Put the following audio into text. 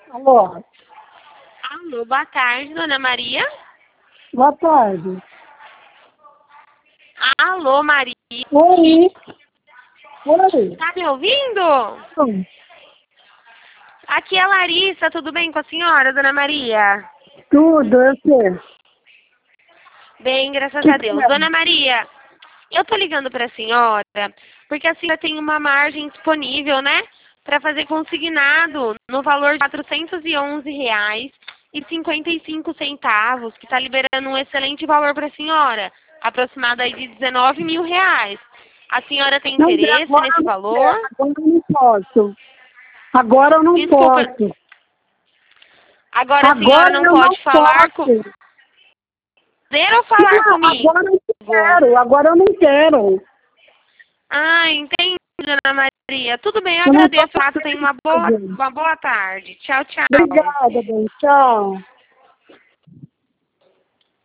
Alô, Alô, boa tarde, dona Maria. boa tarde. Alô, Maria. Oi, oi. Tá me ouvindo? Aqui é a Larissa, tudo bem com a senhora, dona Maria? Tudo, eu sei. Bem, graças Que a Deus. é? Dona Maria, eu tô ligando pra senhora porque a senhora tem uma margem disponível, né? Para fazer consignado no valor de R$ 411,55, que está liberando um excelente valor para a senhora, aproximado aí de R$ 19.000. A senhora tem Não, interesse agora nesse eu não valor? quero, agora eu não posso. Agora eu não Desculpa, posso. agora a senhora Agora não eu não pode falar com... posso. Ver ou falar Não, comigo? agora eu não quero, agora eu não quero. Ah, entendi, dona Maria. Tudo bem, eu Eu não estou agradeço. Tenha podendo fazer. uma boa tarde. Tchau, tchau. Obrigada, bem, tchau.